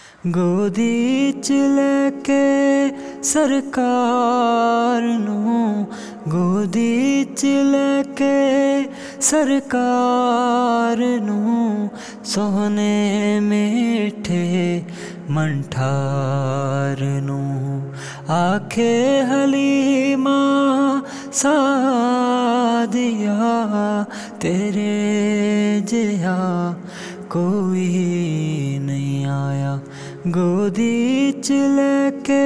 गोदी च लैके सरकार नूं, गोदी च लैके सरकार नूं, सोहने मीठे मंठार नूं आखे हलीमा सादिया तेरे जिहा कोई नहीं आया। गोदी च लैके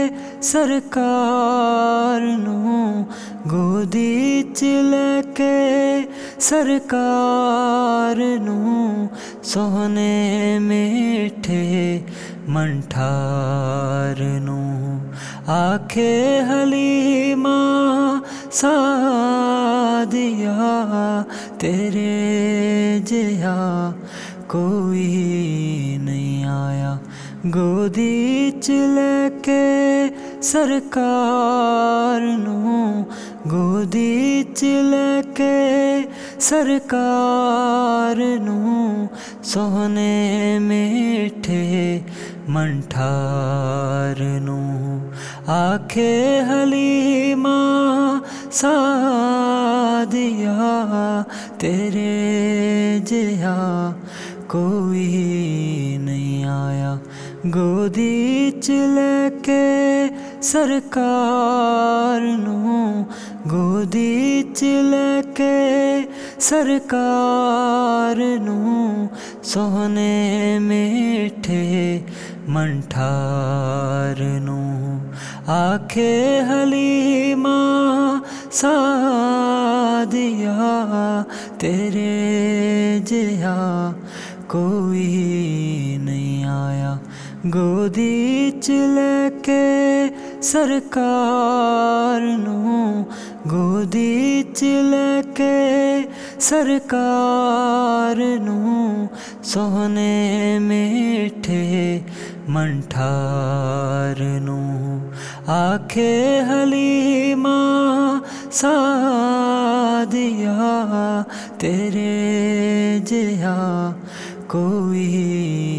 सरकार नूं, गोदी च लैके सरकार नूं, सोहने मीठे मंठार नूं आखे हलीमा सादिया तेरे जिहा कोई नहीं आया। गोदी च लैके सरकार नूं, गोदी च लैके सरकार नूं, सोहने मीठे मंठार नूं आखे हलीमा सादिया तेरे जिहा कोई नहीं आया। गोदी च लैके सरकार नूं, गोदी च लैके सरकार नूं, सोहने मीठे मंठार नूं आखे हलीमा सादिया, तेरे जिहा कोई नहीं आया। गोदी च लैके सरकार नूं, गोदी च लैके सरकार नूं, सोहने मीठे मंठार नूं आखे हलीमा सादिया, तेरे जिहा कोई